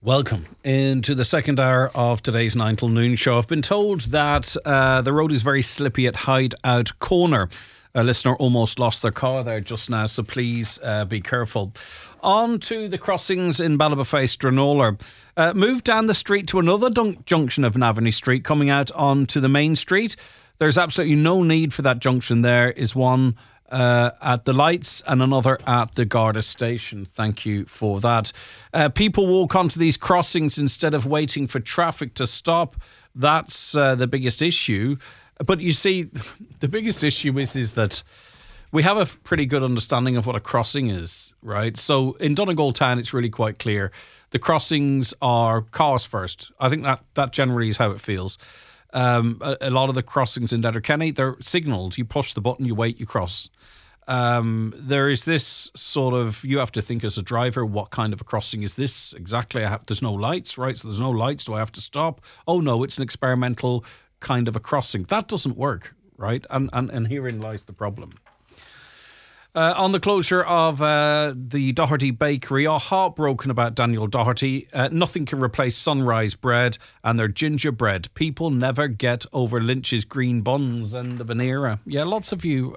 Welcome into the second hour of today's 9 till noon show. I've been told that the road is very slippy at Hideout Corner. A listener almost lost their car there just now, so please be careful. On to the crossings in Ballybofey, Stranola. Move down the street to another junction of Navanny Street, coming out onto the main street. There's absolutely no need for that junction. There is one at the lights and another at the Garda station. Thank you for that. People walk onto these crossings instead of waiting for traffic to stop. That's the biggest issue. But you see, the biggest issue is that we have a pretty good understanding of what a crossing is, right? So in Donegal town, it's really quite clear. The crossings are cars first. I think that generally is how it feels. A lot of the crossings in Letterkenny, they're signalled. You push the button, you wait, you cross. There is this sort of, you have to think as a driver, what kind of a crossing is this exactly? There's no lights, right? So there's no lights. Do I have to stop? Oh no, it's an experimental kind of a crossing. That doesn't work, right? And herein lies the problem. On the closure of the Doherty Bakery, are heartbroken about Daniel Doherty. Nothing can replace Sunrise Bread and their gingerbread. People never get over Lynch's green buns. End of an era. Yeah, lots of you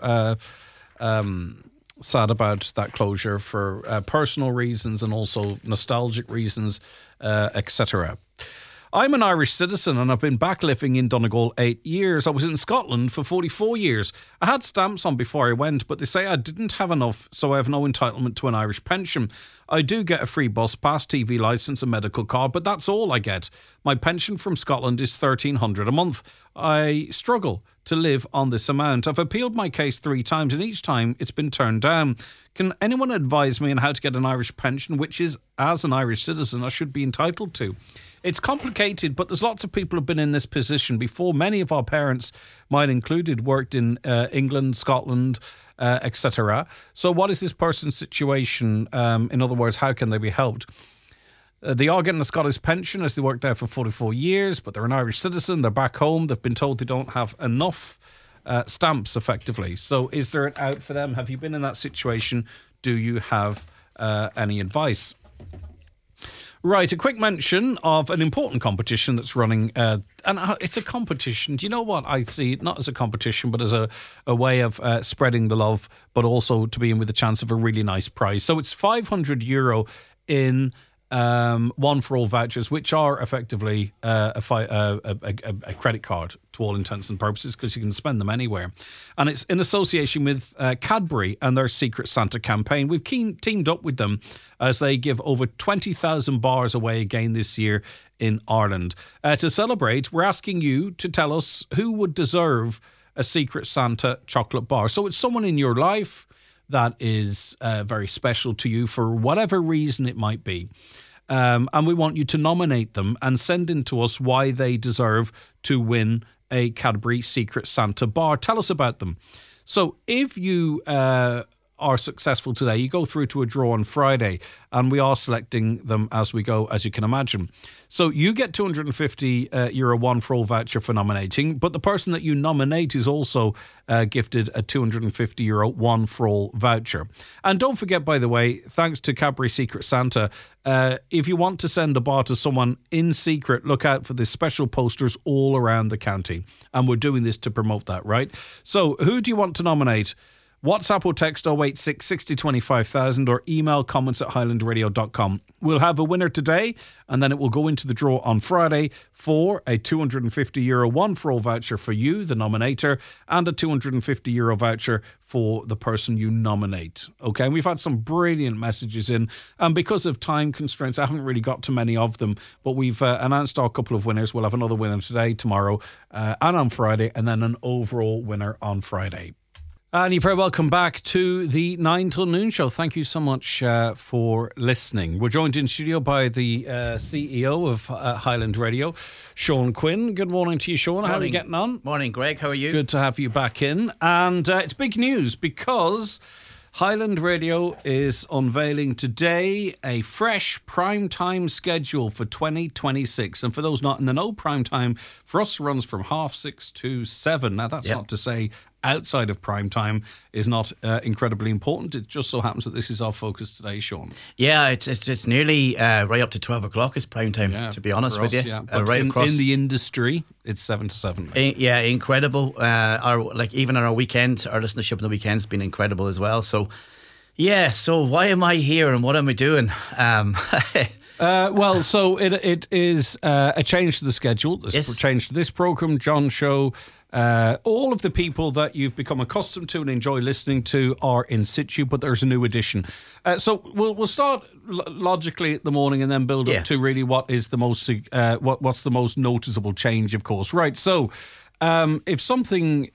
sad about that closure for personal reasons and also nostalgic reasons, etc. I'm an Irish citizen and I've been back living in Donegal 8 years. I was in Scotland for 44 years. I had stamps on before I went, but they say I didn't have enough, so I have no entitlement to an Irish pension. I do get a free bus pass, TV licence, a medical card, but that's all I get. My pension from Scotland is $1,300 a month. I struggle to live on this amount. I've appealed my case 3 times and each time it's been turned down. Can anyone advise me on how to get an Irish pension, which is, as an Irish citizen, I should be entitled to? It's complicated, but there's lots of people who have been in this position before. Many of our parents, mine included, worked in England, Scotland, etc. So what is this person's situation? In other words, how can they be helped? They are getting a Scottish pension as they worked there for 44 years, but they're an Irish citizen. They're back home. They've been told they don't have enough stamps, effectively. So is there an out for them? Have you been in that situation? Do you have any advice? Right, a quick mention of an important competition that's running, and it's a competition. Do you know what? I see it not as a competition, but as a way of spreading the love, but also to be in with a chance of a really nice prize. So it's €500 in one for all vouchers, which are effectively a credit card to all intents and purposes, because you can spend them anywhere. And it's in association with Cadbury and their Secret Santa campaign. We've teamed up with them as they give over 20,000 bars away again this year in Ireland. To celebrate, we're asking you to tell us who would deserve a Secret Santa chocolate bar. So it's someone in your life that is very special to you for whatever reason it might be. And we want you to nominate them and send in to us why they deserve to win a Cadbury Secret Santa bar. Tell us about them. So if you are successful today, you go through to a draw on Friday, and we are selecting them as we go, as you can imagine. So you get €250 one for all voucher for nominating, but the person that you nominate is also gifted a €250 one for all voucher. And don't forget, by the way, thanks to Cadbury Secret Santa, if you want to send a bar to someone in secret, look out for the special posters all around the county. And we're doing this to promote that, right? So who do you want to nominate? WhatsApp or text 086 60 25,000 or email comments@highlandradio.com. We'll have a winner today, and then it will go into the draw on Friday for a €250 one for all voucher for you, the nominator, and a €250 voucher for the person you nominate. Okay, and we've had some brilliant messages in, and because of time constraints, I haven't really got to many of them, but we've announced our couple of winners. We'll have another winner today, tomorrow, and on Friday, and then an overall winner on Friday. And you're very welcome back to the 9 till noon show. Thank you so much for listening. We're joined in studio by the CEO of Highland Radio, Sean Quinn. Good morning to you, Sean. Morning. How are you getting on? Morning, Greg. How are you? Good to have you back in. And it's big news because Highland Radio is unveiling today a fresh primetime schedule for 2026. And for those not in the know, primetime for us runs from 6:30 to 7. Now, that's not to say outside of prime time is not incredibly important. It just so happens that this is our focus today, Sean. Yeah, it's nearly right up to 12 o'clock is prime time, to be honest with you. Yeah. But right across in the industry, it's 7 to 7. Yeah, incredible. Even on our weekend, our listenership on the weekend's been incredible as well. So, yeah. So why am I here and what am I doing? So it is a change to the schedule. Yes. A change to this program, John Show. All of the people that you've become accustomed to and enjoy listening to are in situ, but there's a new addition. So we'll start logically at the morning and then build up to really what is the most what's the most noticeable change, of course. Right. So if something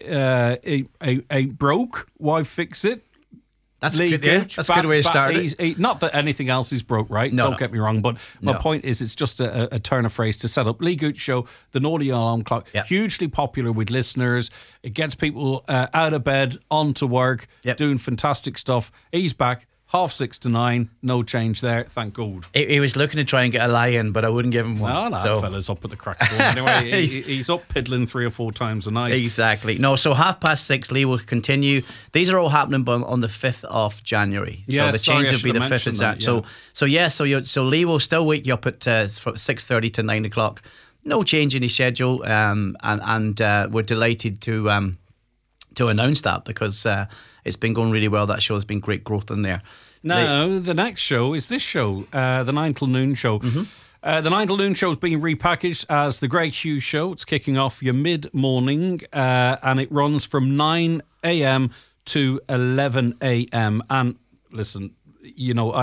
ain't broke, why fix it? That's good. Yeah, that's a good way to start it. Not that anything else is broke, right? Don't get me wrong, but my point is, it's just a turn of phrase to set up. Lee Gooch Show, the Naughty Alarm Clock, hugely popular with listeners. It gets people out of bed, onto work, doing fantastic stuff. He's back. 6:30 to 9, no change there, thank God. He was looking to try and get a lie in, but I wouldn't give him one. No, that fella's up at the crack of dawn. Anyway, he's up piddling 3 or 4 times a night. Exactly. No, so 6:30, Lee will continue. These are all happening on the 5th of January. So the change will be the 5th of January. So Lee will still wake you up at 6:30 to 9 o'clock. No change in his schedule, and we're delighted to announce that because it's been going really well. That show has been great growth in there. Now, the next show is this show, the 9 till noon show. The 9 till noon show is being repackaged as the Greg Hughes Show. It's kicking off your mid-morning, and it runs from 9 a.m. to 11 a.m. And listen, you know,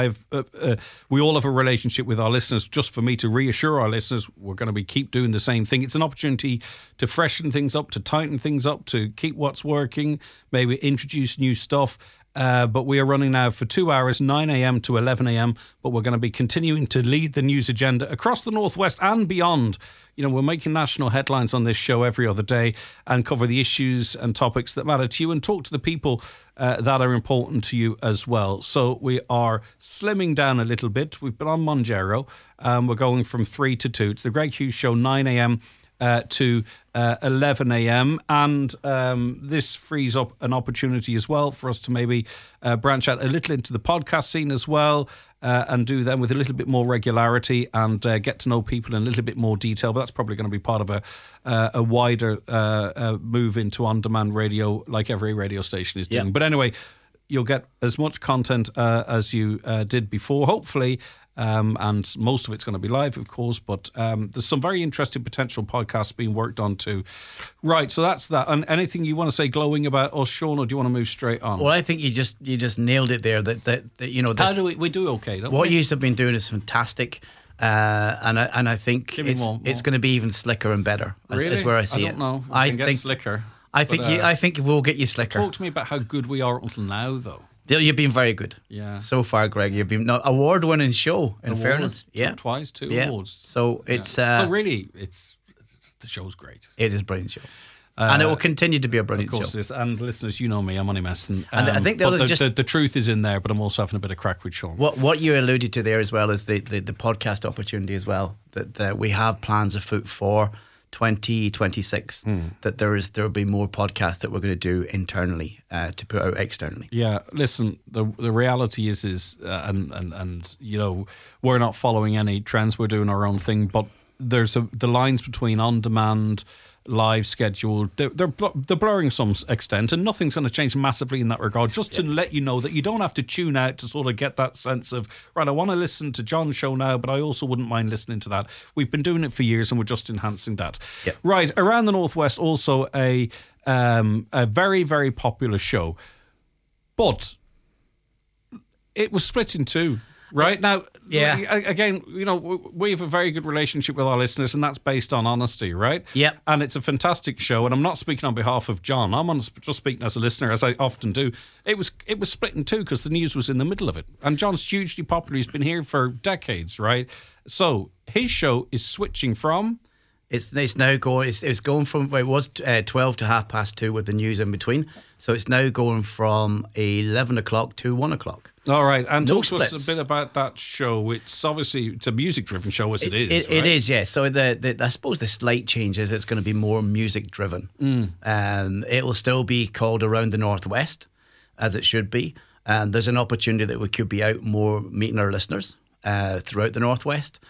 we all have a relationship with our listeners. Just for me to reassure our listeners, we're going to keep doing the same thing. It's an opportunity to freshen things up, to tighten things up, to keep what's working, maybe introduce new stuff. But we are running now for 2 hours, 9 a.m. to 11 a.m. But we're going to be continuing to lead the news agenda across the Northwest and beyond. You know, we're making national headlines on this show every other day and cover the issues and topics that matter to you and talk to the people that are important to you as well. So we are slimming down a little bit. We've been on Monjero. We're going from 3 to 2. It's the Greg Hughes Show, 9 a.m. To 11 a.m. And this frees up an opportunity as well for us to maybe branch out a little into the podcast scene as well and do them with a little bit more regularity and get to know people in a little bit more detail. But that's probably going to be part of a wider move into on-demand radio like every radio station is doing. Yeah. But anyway, you'll get as much content as you did before, hopefully. And most of it's going to be live, of course, but there's some very interesting potential podcasts being worked on too. Right, so that's that. And anything you want to say glowing about us, Sean, or do you want to move straight on? Well, I think you just nailed it there. That you know, how do we do okay? Don't what we? you have been doing is fantastic, and I think it's going to be even slicker and better. Really? Is where I see it. I don't know. I think slicker. I think we'll get you slicker. Talk to me about how good we are until now, though. You've been very good. Yeah. So far, Greg, you've been award-winning show. In fairness, twice, 2 awards. So it's so really, it's the show's great. It is a brilliant show, and it will continue to be a brilliant show. Of course, it is. And listeners, you know me, I'm only messing. And I think the truth is in there, but I'm also having a bit of crack with Sean. What you alluded to there as well is the podcast opportunity as well. That we have plans afoot for 2026 that there will be more podcasts that we're going to do internally to put out externally. Yeah, listen, the reality is and you know, we're not following any trends, we're doing our own thing, but there's the lines between on demand, live schedule, they're blurring to some extent, and nothing's going to change massively in that regard. Just to let you know that you don't have to tune out to sort of get that sense of, right, I want to listen to John's show now, but I also wouldn't mind listening to that. We've been doing it for years and we're just enhancing that. Yep. Right, around the Northwest, also a very, very popular show, but it was split in two. Right now, again, you know, we have a very good relationship with our listeners, and that's based on honesty, right? Yep. And it's a fantastic show, and I'm not speaking on behalf of John. I'm just speaking as a listener, as I often do. It was split in two because the news was in the middle of it, and John's hugely popular. He's been here for decades, right? So his show is switching from It's now going. It's going from it was 12 to 2:30 with the news in between. So it's now going from 11 o'clock to 1 o'clock. All right, and talk to us a bit about that show. It's a music-driven show, as it is. It is, yes. So I suppose the slight change is it's going to be more music-driven. It will still be called Around the Northwest, as it should be. And there's an opportunity that we could be out more meeting our listeners throughout the Northwest.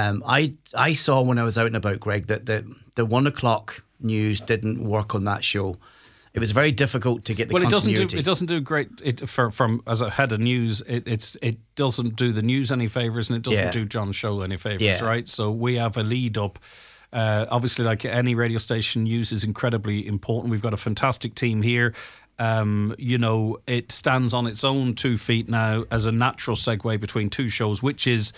I saw when I was out and about, Greg, that the 1 o'clock news didn't work on that show. It was very difficult to get the continuity. It doesn't do great. From as a head of news, it doesn't do the news any favours, and it doesn't do John's show any favours, right? So we have a lead up. Obviously, like any radio station, news is incredibly important. We've got a fantastic team here. It stands on its own 2 feet now as a natural segue between two shows, which is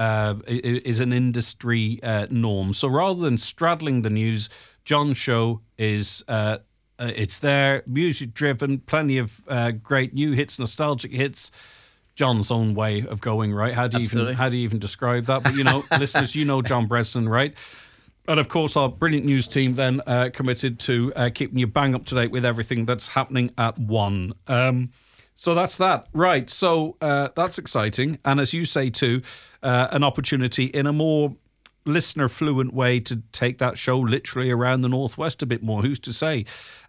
an industry norm. So rather than straddling the news, John's show is it's there, music driven, plenty of great new hits, nostalgic hits. John's own way of going, right? How do you even describe that? But listeners, John Bresnan, right? And of course, our brilliant news team then committed to keeping you bang up to date with everything that's happening at 1. So that's that. Right. So that's exciting. And as you say too, an opportunity in a more listener fluent way to take that show literally around the Northwest a bit more. Who's to say?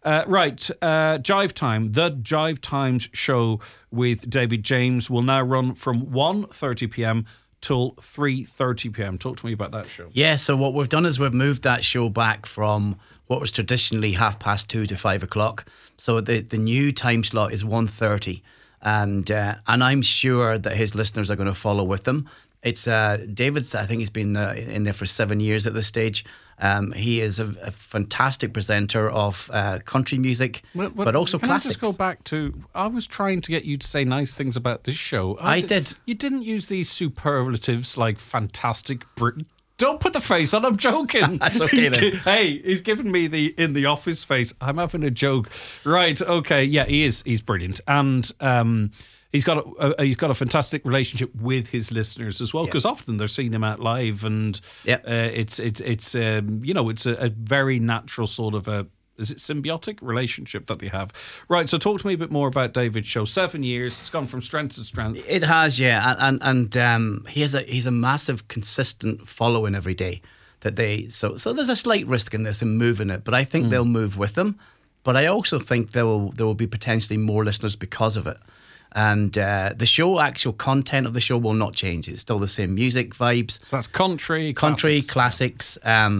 Jive Time, the Jive Times show with David James will now run from 1:30 p.m. till 3:30 p.m. Talk to me about that show. Yeah, so what we've done is we've moved that show back from what was traditionally 2:30 to 5 o'clock. So the new time slot is 1:30, and I'm sure that his listeners are going to follow with them. It's David's. I think he's been in there for 7 years at this stage. He is a fantastic presenter of country music, but also classics. Can I just go back to? I was trying to get you to say nice things about this show. I did. You didn't use these superlatives like fantastic. Don't put the face on. I'm joking. That's okay then. He's given me the in the office face. I'm having a joke. Right. Okay. Yeah, he is. He's brilliant. And he's got a fantastic relationship with his listeners as well, because often they're seeing him out live, and it's a very natural sort of is it symbiotic relationship that they have. Right, so talk to me a bit more about David's show. 7 years, it's gone from strength to strength. It has, yeah, and he's a massive consistent following every day. So there's a slight risk in this in moving it, but I think they'll move with them. But I also think there will be potentially more listeners because of it. And the actual content of the show will not change. It's still the same music vibes. So that's country, classics.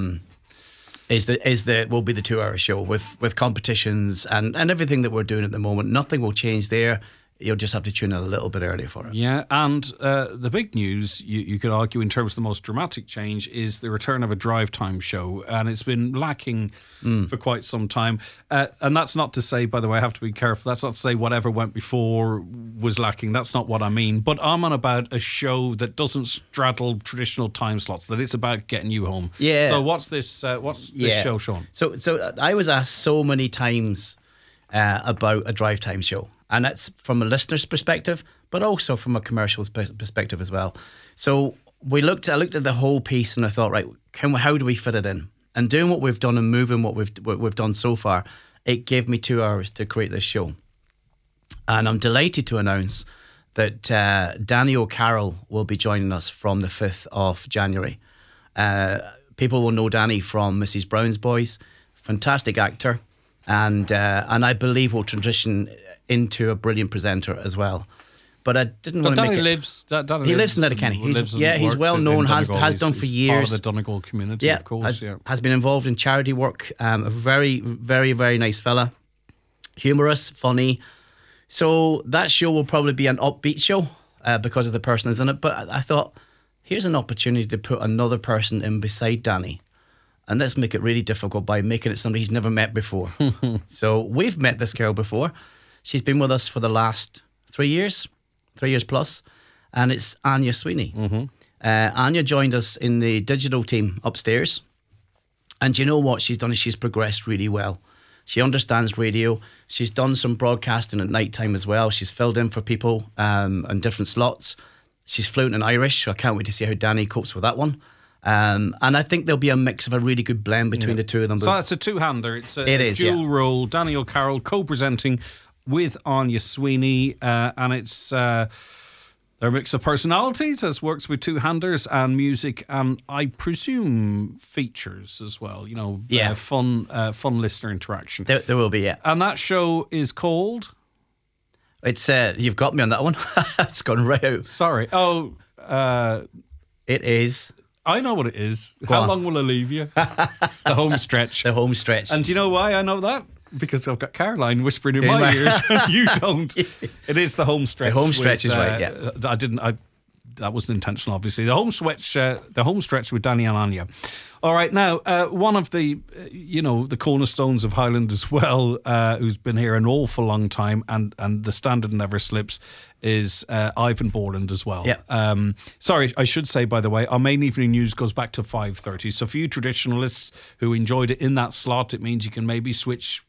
Will be the 2 hour show with competitions and everything that we're doing at the moment. Nothing will change there. You'll just have to tune in a little bit earlier for it. Yeah, and the big news, you could argue in terms of the most dramatic change, is the return of a drive time show. And it's been lacking for quite some time. And that's not to say, by the way, I have to be careful, that's not to say whatever went before was lacking. That's not what I mean. But I'm on about a show that doesn't straddle traditional time slots, that it's about getting you home. Yeah. So what's this show, Sean? So I was asked so many times about a drive time show. And that's from a listener's perspective, but also from a commercial perspective as well. So I looked at the whole piece and I thought, right, how do we fit it in? And doing what we've done and moving what we've done so far, it gave me 2 hours to create this show. And I'm delighted to announce that Danny O'Carroll will be joining us from the 5th of January. People will know Danny from Mrs. Brown's Boys, fantastic actor, and I believe will transition into a brilliant presenter as well. But I didn't want to make it... He lives in Letterkenny. He's well known, has done for years. Part of the Donegal community, of course. Has been involved in charity work. A very, very, very nice fella. Humorous, funny. So that show will probably be an upbeat show because of the person that's in it. But I thought, here's an opportunity to put another person in beside Danny. And let's make it really difficult by making it somebody he's never met before. So we've met this girl before. She's been with us for the last 3 years plus, and it's Anya Sweeney. Anya joined us in the digital team upstairs, and you know what she's done is she's progressed really well. She understands radio. She's done some broadcasting at night time as well. She's filled in for people on different slots. She's fluent in Irish, so I can't wait to see how Danny copes with that one. And I think there'll be a mix of a really good blend between the two of them. So it's a two-hander. It's a dual role. Danny O'Carroll co-presenting with Anya Sweeney, and it's their mix of personalities as works with two-handers and music, and I presume features as well. Fun listener interaction. There will be, yeah. And that show is called. It's you've got me on that one. It's gone right out. Sorry. It is. I know what it is. How long will I leave you? The home stretch. The home stretch. And do you know why I know that? Because I've got Caroline whispering in my ears and you don't. It is the home stretch. The home stretch is right, yeah. That wasn't intentional, obviously. The home stretch with Danny and Anya. All right, now, one of the, the cornerstones of Highland as well, who's been here an awful long time, and the standard never slips, is Ivan Borland as well. Yeah. Sorry, I should say, by the way, our main evening news goes back to 5:30. So for you traditionalists who enjoyed it in that slot, it means you can maybe switch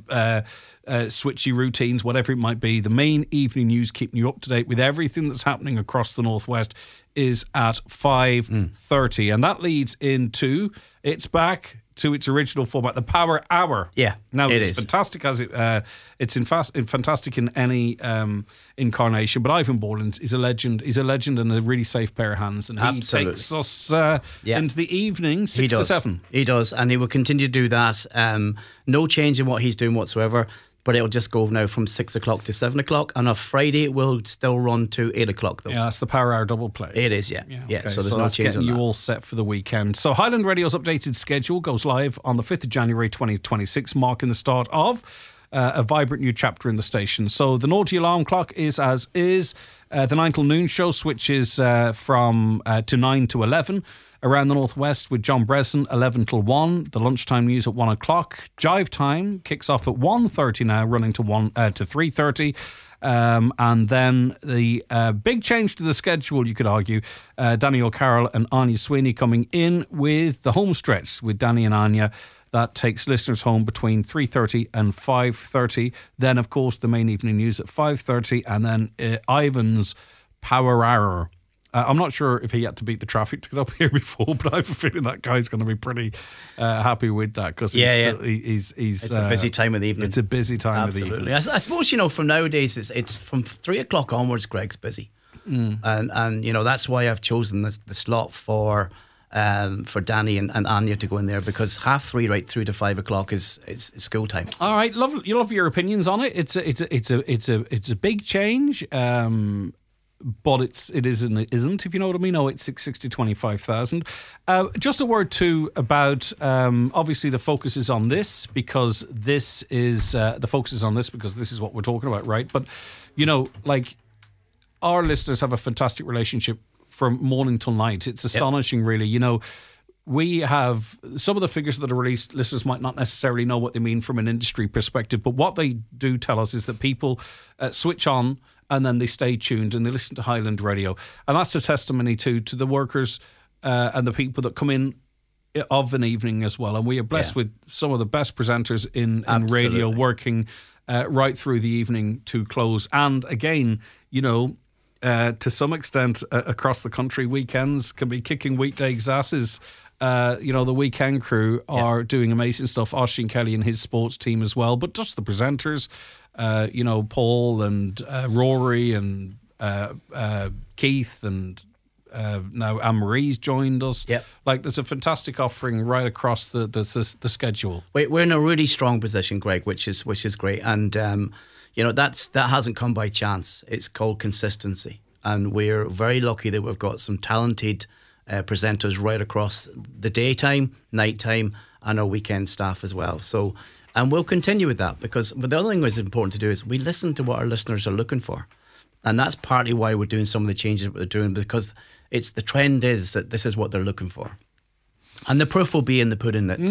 switchy routines, whatever it might be. The main evening news, keeping you up to date with everything that's happening across the Northwest, is at 5:30, and that leads into it's back to its original format, the Power Hour. Yeah, now it's fantastic as it's fantastic in any incarnation. But Ivan Borland is a legend. He's a legend and a really safe pair of hands, and he takes us into the evening 6 to 7. He does, and he will continue to do that. No change in what he's doing whatsoever. But it'll just go now from 6 o'clock to 7 o'clock. On a Friday, it will still run to 8 o'clock, though. Yeah, that's the Power Hour double play. It is, yeah. Okay. So there's no change on that. You all set for the weekend. So Highland Radio's updated schedule goes live on the 5th of January 2026, marking the start of a vibrant new chapter in the station. So the naughty alarm clock is as is. The 9 till noon show switches from to 9 to 11. Around the Northwest with John Bresson, 11 till 1. The lunchtime news at 1 o'clock. Jive Time kicks off at 1:30 now, running to 3:30. And then the big change to the schedule, you could argue, Danny O'Carroll and Anya Sweeney coming in with the home stretch with Danny and Anya. That takes listeners home between 3:30 and 5:30. Then, of course, the main evening news at 5:30, and then Ivan's Power Hour. I'm not sure if he had to beat the traffic to get up here before, but I have a feeling that guy's going to be pretty happy with that because he's it's a busy time of the evening. It's a busy time Absolutely. of the evening. I suppose, from nowadays, it's from 3 o'clock onwards, Greg's busy. And that's why I've chosen the slot for Danny and Anya to go in there, because 3:30 right through to 5 o'clock is school time. All right, you love your opinions on it. It's a big change. But it isn't, if you know what I mean. Oh, it's 660 25,000. Just a word too about obviously the focus is on this because this is what we're talking about, right? But our listeners have a fantastic relationship from morning till night. It's astonishing, really. We have some of the figures that are released. Listeners might not necessarily know what they mean from an industry perspective, but what they do tell us is that people switch on and then they stay tuned and they listen to Highland Radio. And that's a testimony to the workers and the people that come in of an evening as well. And we are blessed with some of the best presenters in radio working right through the evening to close. And again, to some extent across the country, weekends can be kicking weekdays' asses. The weekend crew are doing amazing stuff. Oisin Kelly and his sports team as well, but just the presenters, Paul and Rory and Keith and now Anne-Marie's joined us. Yep. There's a fantastic offering right across the schedule. We're in a really strong position, Greg, which is great, and that hasn't come by chance. It's called consistency, and we're very lucky that we've got some talented presenters right across the daytime, nighttime, and our weekend staff as well. So, and we'll continue with that because the other thing that's important to do is we listen to what our listeners are looking for, and that's partly why we're doing some of the changes that we're doing, because the trend is that this is what they're looking for, and the proof will be in the pudding. That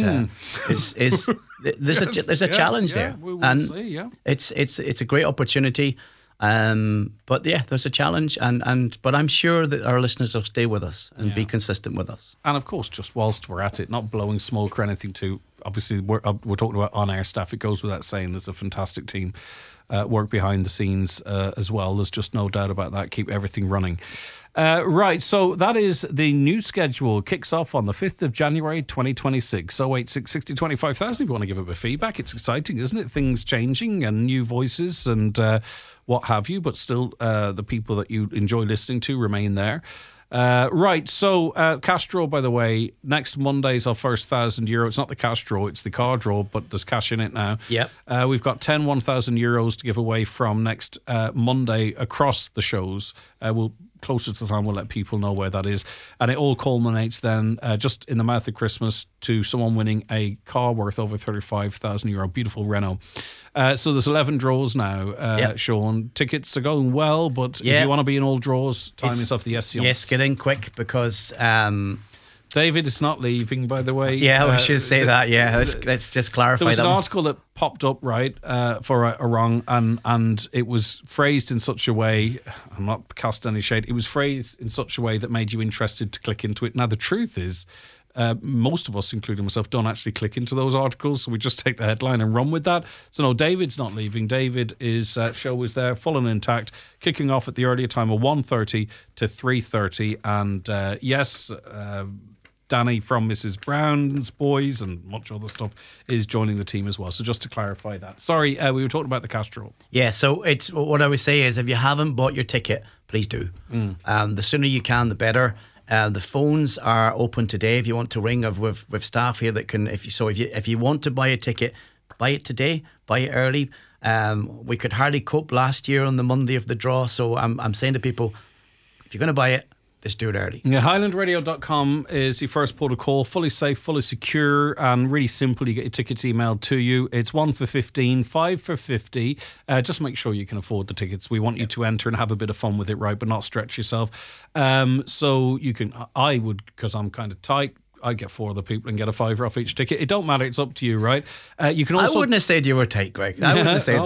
there's a challenge there, we will see. It's a great opportunity. But there's a challenge, but I'm sure that our listeners will stay with us and be consistent with us. And of course, just whilst we're at it, not blowing smoke or anything too. Obviously, we're talking about on-air staff. It goes without saying. There's a fantastic team work behind the scenes as well. There's just no doubt about that. Keep everything running. Right, so that is the new schedule. Kicks off on the 5th of January 2026. 086 60 25,000 if you want to give a bit of feedback. It's exciting, isn't it? Things changing and new voices and what have you, but still the people that you enjoy listening to remain there. Right, so cash draw, by the way, next Monday's our first €1,000. It's not the cash draw, it's the car draw, but there's cash in it now. Yep. We've got 10 €1,000 to give away from next Monday across the shows. We'll closer to the time, we'll let people know where that is. And it all culminates then just in the mouth of Christmas to someone winning a car worth over €35,000. Beautiful Renault. So there's 11 draws now, Sean. Tickets are going well, but if you want to be in all draws, time is off the SCO. Yes, get in quick because... David is not leaving, by the way. Yeah, we should say that. Yeah, let's just clarify that. There was an article that popped up, right, for a wrong, and it was phrased in such a way, I'm not casting any shade, it was phrased in such a way that made you interested to click into it. Now, the truth is, most of us, including myself, don't actually click into those articles, so we just take the headline and run with that. So no, David's not leaving. David, his show is there, full and intact, kicking off at the earlier time of 1:30 to 3:30, and yes... Danny from Mrs. Brown's Boys and much other stuff is joining the team as well. So just to clarify that. Sorry, we were talking about the cash draw. Yeah, so it's what I would say is if you haven't bought your ticket, please do. The sooner you can, the better. The phones are open today if you want to ring. With staff here that can. If you want to buy a ticket, buy it today. Buy it early. We could hardly cope last year on the Monday of the draw. So I'm saying to people, if you're going to buy it, just do it early. Yeah, HighlandRadio.com is your first port of call. Fully safe, fully secure, and really simple. You get your tickets emailed to you. It's 1 for 15, 5 for 50. Just make sure you can afford the tickets. We want you to enter and have a bit of fun with it, right, but not stretch yourself. So you can, I would, because I'm kind of tight, I'd get 4 other people and get a £5 off each ticket. It don't matter. It's up to you, right? You can also. I wouldn't have said you were tight, Greg. I wouldn't have said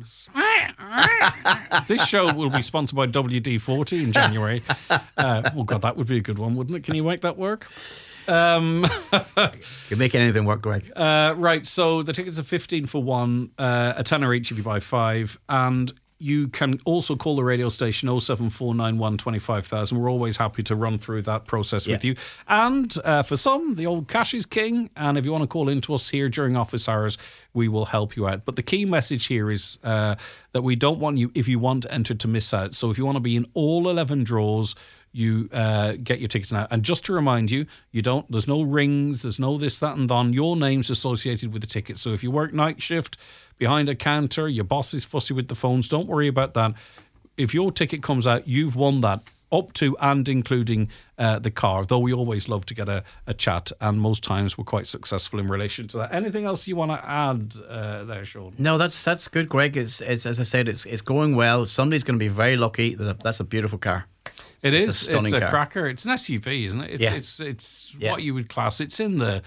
that. This show will be sponsored by WD-40 in January. Oh God, that would be a good one, wouldn't it? Can you make that work? You make anything work, Greg. Right. So the tickets are 15 for one, a tenner each if you buy 5, and you can also call the radio station 07491 25,000. We're always happy to run through that process with you. And for some, the old cash is king. And if you want to call into us here during office hours, we will help you out. But the key message here is that we don't want you, if you want to enter, to miss out. So if you want to be in all 11 draws, you get your tickets now. And just to remind you, there's no rings, there's no this, that, and then. Your name's associated with the ticket. So if you work night shift behind a counter, your boss is fussy with the phones, don't worry about that. If your ticket comes out, you've won that, up to and including the car, though we always love to get a chat, and most times we're quite successful in relation to that. Anything else you want to add there, Sean? No, that's good, Greg. It's as I said, it's going well. Somebody's going to be very lucky. That's a beautiful car. It is. A stunning it's a car. Cracker. It's an SUV, isn't it? It's what you would class. It's in the.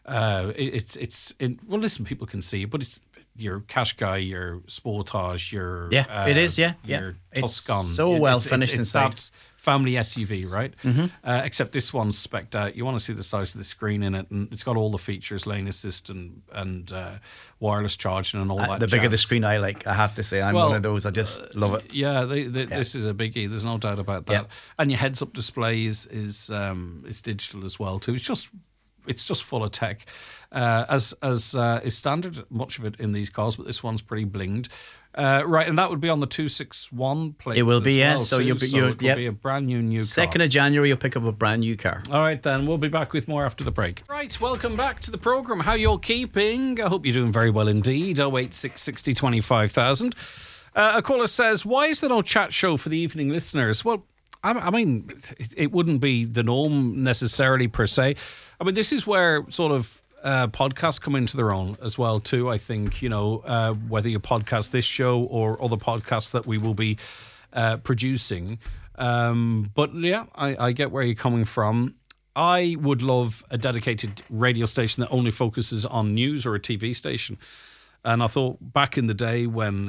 It's in. Well, listen, people can see it, but it's your Qashqai, your Sportage, your it is. Your Tuscan. It's so well finished inside. That family SUV, right? Mm-hmm. Except this one's spec'd out. You want to see the size of the screen in it, and it's got all the features: lane assist and wireless charging and all that. The bigger the screen, I like. I have to say, I'm one of those. I just love it. Yeah, this is a biggie. There's no doubt about that. Yeah. And your heads-up display is digital as well too. It's just full of tech, as is standard. Much of it in these cars, but this one's pretty blinged. Right, and that would be on the 261 plate. It will be, well, So it'll be a brand new car. 2nd of January, you'll pick up a brand new car. All right, then we'll be back with more after the break. Right, welcome back to the programme. How you're keeping? I hope you're doing very well indeed. 086 60 25,000. A caller says, "Why is there no chat show for the evening listeners?" Well, I mean, it wouldn't be the norm necessarily per se. I mean, this is where sort of podcasts come into their own as well too. I think, whether you podcast this show or other podcasts that we will be producing. But yeah, I get where you're coming from. I would love a dedicated radio station that only focuses on news, or a TV station. And I thought back in the day when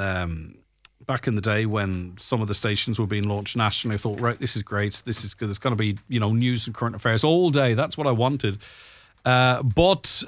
some of the stations were being launched nationally, I thought, right, this is great. This is good. There's going to be, news and current affairs all day. That's what I wanted. But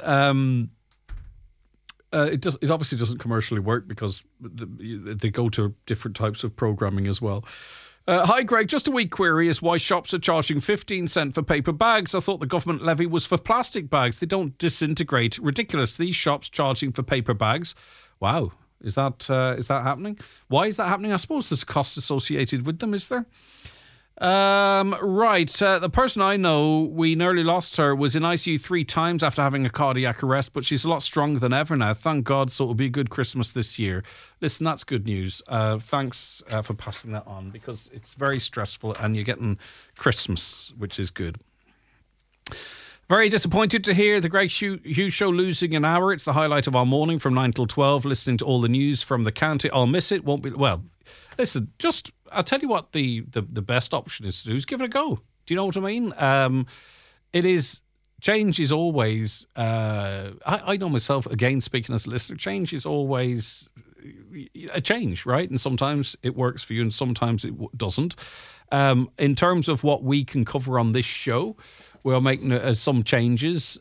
it obviously doesn't commercially work because they go to different types of programming as well. Hi, Greg. Just a wee query is why shops are charging 15 cents for paper bags. I thought the government levy was for plastic bags. They don't disintegrate. Ridiculous. These shops charging for paper bags. Wow. Is that happening? Why is that happening? I suppose there's a cost associated with them, is there? Right. The person I know, we nearly lost her, was in ICU 3 times after having a cardiac arrest, but she's a lot stronger than ever now. Thank God. So it'll be a good Christmas this year. Listen, that's good news. Thanks for passing that on, because it's very stressful and you're getting Christmas, which is good. Very disappointed to hear the Greg Hughes Show losing an hour. It's the highlight of our morning from 9 till 12, listening to all the news from the county. I'll miss it. Won't be. Well, listen, I'll tell you what the best option is to do is give it a go. Do you know what I mean? Change is always, I know myself, again, speaking as a listener, change is always a change, right? And sometimes it works for you and sometimes it doesn't. In terms of what we can cover on this show, we're making some changes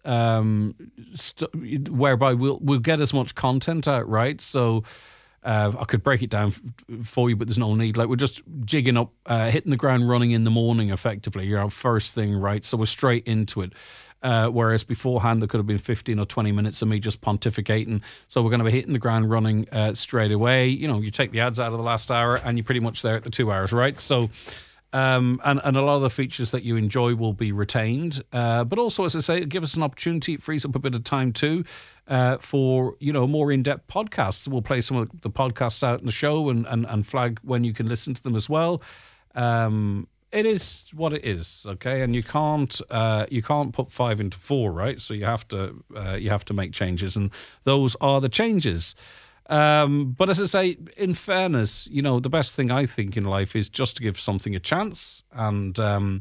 whereby we'll get as much content out, right? So I could break it down for you, but there's no need. Like, we're just jigging up, hitting the ground running in the morning, effectively, first thing, right? So we're straight into it. Whereas beforehand, there could have been 15 or 20 minutes of me just pontificating. So we're going to be hitting the ground running straight away. You take the ads out of the last hour and you're pretty much there at the 2 hours, right? So... and a lot of the features that you enjoy will be retained. But also, as I say, give us an opportunity. It frees up a bit of time too for, more in-depth podcasts. We'll play some of the podcasts out in the show and flag when you can listen to them as well. It is what it is, okay? And you can't put 5 into 4, right? So you have to make changes, and those are the changes. But as I say, in fairness, the best thing I think in life is just to give something a chance. And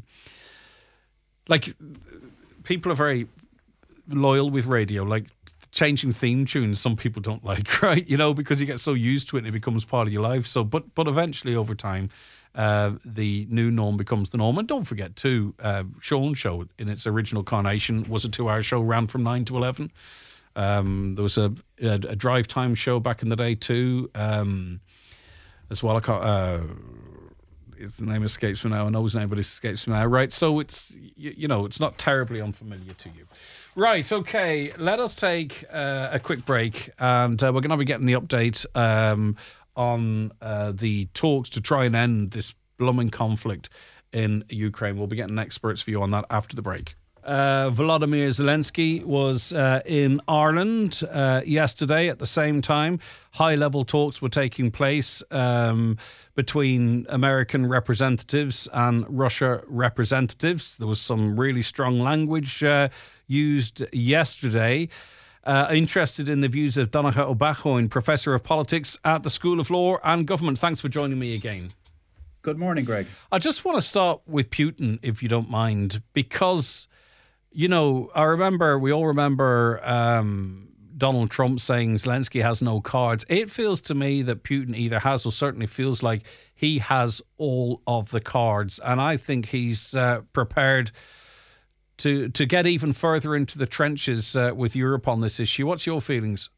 people are very loyal with radio, like changing theme tunes. Some people don't like, right? Because you get so used to it and it becomes part of your life. So, but eventually over time, the new norm becomes the norm. And don't forget too, Sean's show in its original carnation was a 2-hour show, ran from 9 to 11. There was a drive time show back in the day too, as well. His name escapes me now. I know his name, but it escapes me now. Right, so it's it's not terribly unfamiliar to you. Right, okay. Let us take a quick break, and we're going to be getting the update on the talks to try and end this blooming conflict in Ukraine. We'll be getting experts' view on that after the break. Volodymyr Zelensky was in Ireland yesterday at the same time. High-level talks were taking place between American representatives and Russia representatives. There was some really strong language used yesterday. Interested in the views of Donncha O'Bachoin, Professor of Politics at the School of Law and Government. Thanks for joining me again. Good morning, Greg. I just want to start with Putin, if you don't mind, because... we all remember Donald Trump saying Zelensky has no cards. It feels to me that Putin either has or certainly feels like he has all of the cards. And I think he's prepared to get even further into the trenches with Europe on this issue. What's your feelings?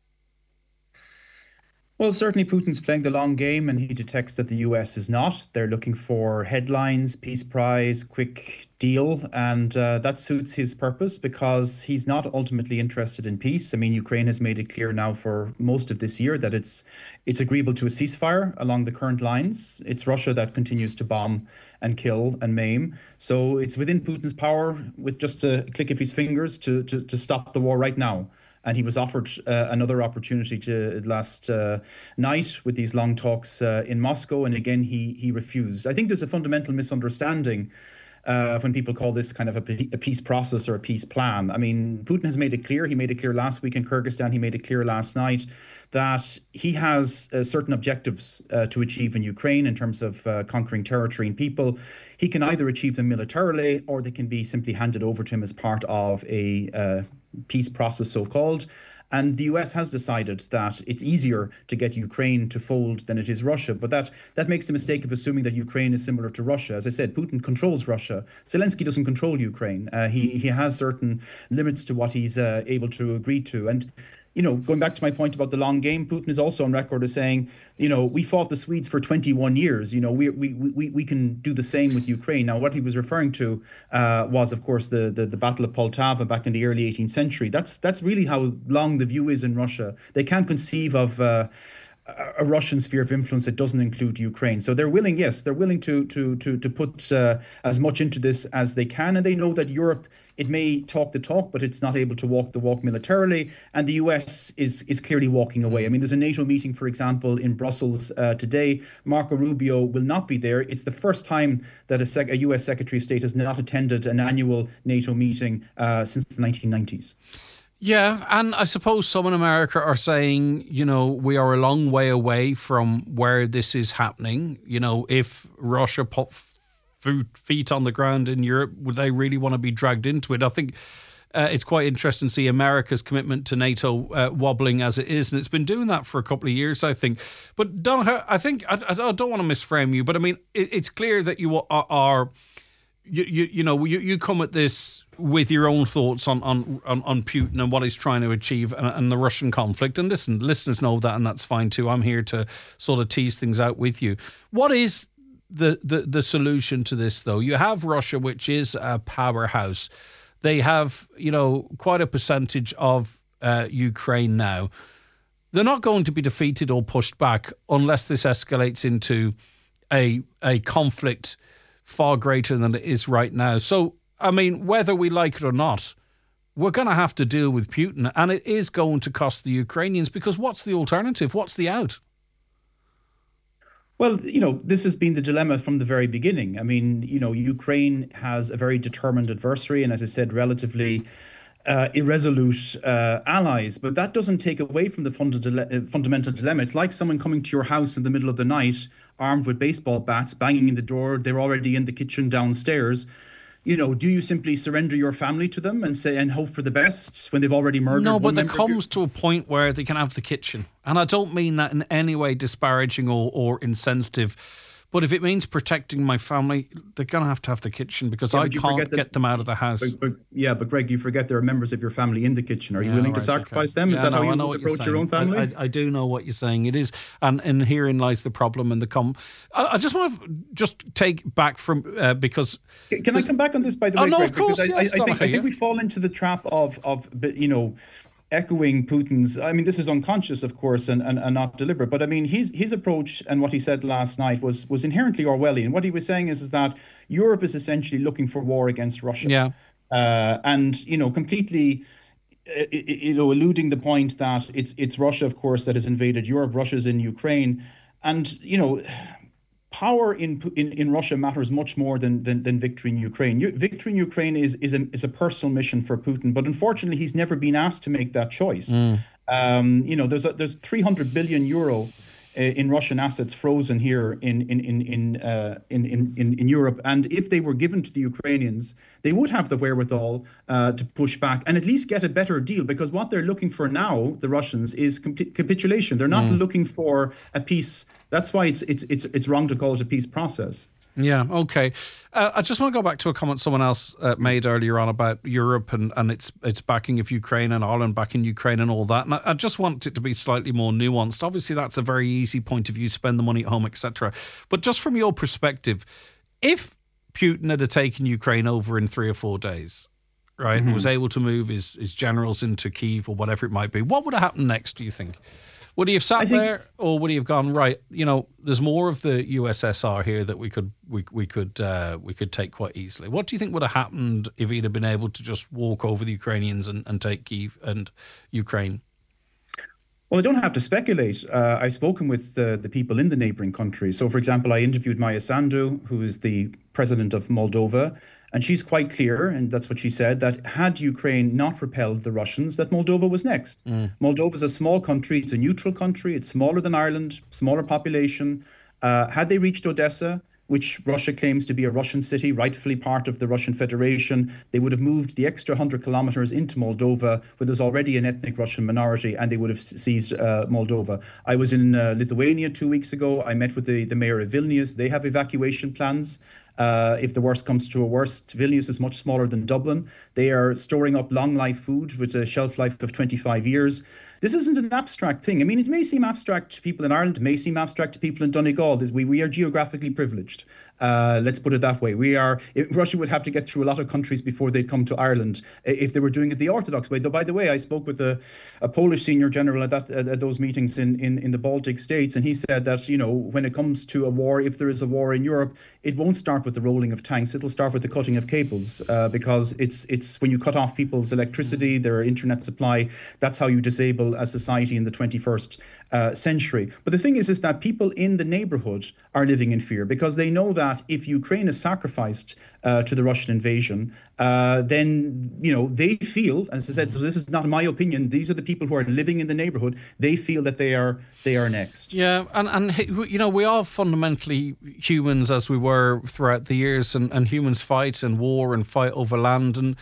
Well, certainly Putin's playing the long game, and he detects that the US is not. They're looking for headlines, peace prize, quick deal, and that suits his purpose because he's not ultimately interested in peace. I mean, Ukraine has made it clear now for most of this year that it's agreeable to a ceasefire along the current lines. It's Russia that continues to bomb and kill and maim. So it's within Putin's power, with just a click of his fingers, to stop the war right now. And he was offered another opportunity to last night with these long talks in Moscow. And again, he refused. I think there's a fundamental misunderstanding when people call this kind of a peace process or a peace plan. I mean, Putin has made it clear. He made it clear last week in Kyrgyzstan. He made it clear last night that he has certain objectives to achieve in Ukraine in terms of conquering territory and people. He can either achieve them militarily or they can be simply handed over to him as part of a peace process, so-called. And the US has decided that it's easier to get Ukraine to fold than it is Russia. But that makes the mistake of assuming that Ukraine is similar to Russia. As I said, Putin controls Russia. Zelensky doesn't control Ukraine. He has certain limits to what he's able to agree to. And going back to my point about the long game, Putin is also on record as saying, we fought the Swedes for 21 years. We can do the same with Ukraine. Now, what he was referring to was, of course, the Battle of Poltava back in the early 18th century. That's really how long the view is in Russia. They can't conceive of a Russian sphere of influence that doesn't include Ukraine. So they're willing to put as much into this as they can, and they know that Europe, it may talk the talk, but it's not able to walk the walk militarily. And the US is clearly walking away. I mean, there's a NATO meeting, for example, in Brussels today. Marco Rubio will not be there. It's the first time that a US Secretary of State has not attended an annual NATO meeting since the 1990s. Yeah, and I suppose some in America are saying, we are a long way away from where this is happening. If Russia put feet on the ground in Europe, would they really want to be dragged into it? I think it's quite interesting to see America's commitment to NATO wobbling as it is, and it's been doing that for a couple of years, I think. But Don, I think I don't want to misframe you, but I mean, it's clear that you are. You come at this with your own thoughts on Putin and what he's trying to achieve and the Russian conflict. And listen, listeners know that, and that's fine too. I'm here to sort of tease things out with you. What is the solution to this, though? You have Russia, which is a powerhouse. They have, quite a percentage of Ukraine now. They're not going to be defeated or pushed back unless this escalates into a conflict far greater than it is right now. So, I mean, whether we like it or not, we're going to have to deal with Putin, and it is going to cost the Ukrainians, because what's the alternative? What's the out? Well, this has been the dilemma from the very beginning. I mean, Ukraine has a very determined adversary and, as I said, relatively irresolute allies. But that doesn't take away from the fundamental dilemma. It's like someone coming to your house in the middle of the night, armed with baseball bats, banging in the door. They're already in the kitchen downstairs. Do you simply surrender your family to them and hope for the best when they've already murdered? No, but there comes to a point where they can have the kitchen. And I don't mean that in any way disparaging or insensitive. But if it means protecting my family, they're going to have the kitchen, because I can't get them out of the house. But Greg, you forget there are members of your family in the kitchen. Are you willing to sacrifice them? Is that how you would approach your own family? I do know what you're saying. It is. And herein lies the problem and the I just want to take back from, because... Can I come back on this, by the way, no, Greg? of course, because I think we fall into the trap of echoing Putin's. I mean, this is unconscious, of course, and not deliberate. But I mean, his approach and what he said last night was inherently Orwellian. What he was saying is that Europe is essentially looking for war against Russia. Yeah. And completely, eluding the point that it's Russia, of course, that has invaded Europe. Russia's in Ukraine, and power in Russia matters much more than victory in Ukraine. Victory in Ukraine is a personal mission for Putin, but unfortunately, he's never been asked to make that choice. There's 300 billion euro in Russian assets frozen here in Europe, and if they were given to the Ukrainians, they would have the wherewithal to push back and at least get a better deal. Because what they're looking for now, the Russians, is capitulation. They're not looking for a peace. That's why it's wrong to call it a peace process. Yeah, okay. I just want to go back to a comment someone else made earlier on about Europe and its backing of Ukraine and Ireland backing Ukraine and all that. And I just want it to be slightly more nuanced. Obviously, that's a very easy point of view, spend the money at home, etc. But just from your perspective, if Putin had taken Ukraine over in 3 or 4 days, right, and was able to move his generals into Kyiv or whatever it might be, what would have happened next, do you think? Would he have sat there, or would he have gone, right, there's more of the USSR here that we could take quite easily? What do you think would have happened if he'd have been able to just walk over the Ukrainians and take Kyiv and Ukraine? Well, I don't have to speculate. I've spoken with the people in the neighboring countries. So, for example, I interviewed Maya Sandu, who is the president of Moldova, and she's quite clear, and that's what she said, that had Ukraine not repelled the Russians, that Moldova was next. Moldova is a small country. It's a neutral country. It's smaller than Ireland, smaller population. Had they reached Odessa, which Russia claims to be a Russian city, rightfully part of the Russian Federation, they would have moved the extra 100 kilometers into Moldova, where there's already an ethnic Russian minority, and they would have seized Moldova. I was in Lithuania 2 weeks ago. I met with the mayor of Vilnius. They have evacuation plans. If the worst comes to a worst, Vilnius is much smaller than Dublin. They are storing up long life food with a shelf life of 25 years. This isn't an abstract thing. I mean, it may seem abstract to people in Ireland, it may seem abstract to people in Donegal. We are geographically privileged. Let's put it that way. Russia would have to get through a lot of countries before they'd come to Ireland if they were doing it the Orthodox way. Though, by the way, I spoke with a Polish senior general at those meetings in the Baltic states, and he said that, when it comes to a war, if there is a war in Europe, it won't start with the rolling of tanks. It'll start with the cutting of cables, because it's when you cut off people's electricity, their internet supply, that's how you disable a society in the 21st century. But the thing is that people in the neighborhood are living in fear, because they know that if Ukraine is sacrificed to the Russian invasion, then, they feel, as I said, so this is not my opinion, these are the people who are living in the neighborhood, they feel that they are next. Yeah, and we are fundamentally humans, as we were throughout the years, and humans fight and war and fight over land, and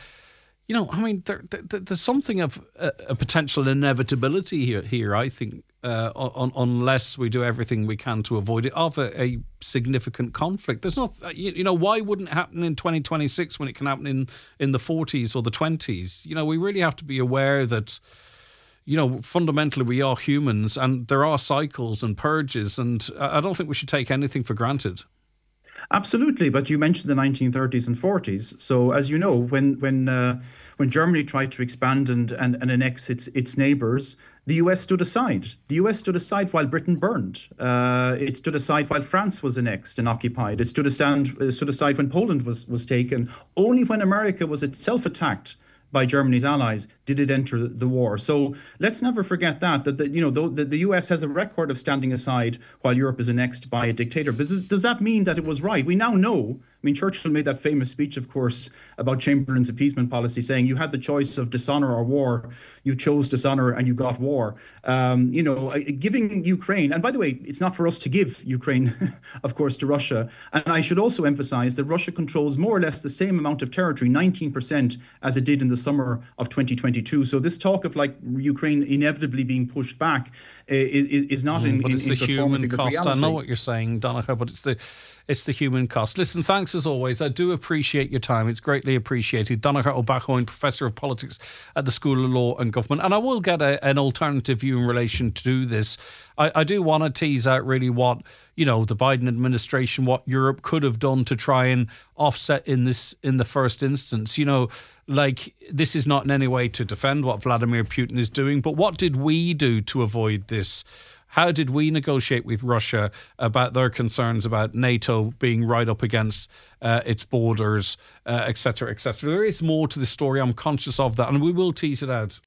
there's something of a potential inevitability here, I think, unless we do everything we can to avoid it, of a significant conflict. There's not, why wouldn't it happen in 2026 when it can happen in the 40s or the 20s? We really have to be aware that, fundamentally we are humans, and there are cycles and purges, and I don't think we should take anything for granted. Absolutely, but you mentioned the 1930s and 40s. So, as you know, when Germany tried to expand and annex its neighbours, the US stood aside. The US stood aside while Britain burned. It stood aside while France was annexed and occupied. It stood aside when Poland was taken. Only when America was itself attacked by Germany's allies did it enter the war. So let's never forget that the US has a record of standing aside while Europe is annexed by a dictator. But does that mean that it was right? We now know. I mean, Churchill made that famous speech, of course, about Chamberlain's appeasement policy, saying you had the choice of dishonor or war. You chose dishonor and you got war. Giving Ukraine, and by the way, it's not for us to give Ukraine, of course, to Russia. And I should also emphasize that Russia controls more or less the same amount of territory, 19%, as it did in the summer of 2022. So this talk of Ukraine inevitably being pushed back is not in it's the human cost. Reality. I know what you're saying, Donnchadh, but it's the human cost. Listen, thanks as always. I do appreciate your time. It's greatly appreciated. Donnchadh O'Baghone, Professor of Politics at the School of Law and Government. And I will get an alternative view in relation to this. I do want to tease out really what, the Biden administration, what Europe could have done to try and offset in the first instance. This is not in any way to defend what Vladimir Putin is doing, but what did we do to avoid this? How did we negotiate with Russia about their concerns about NATO being right up against its borders, et cetera, et cetera? There is more to the story. I'm conscious of that, and we will tease it out.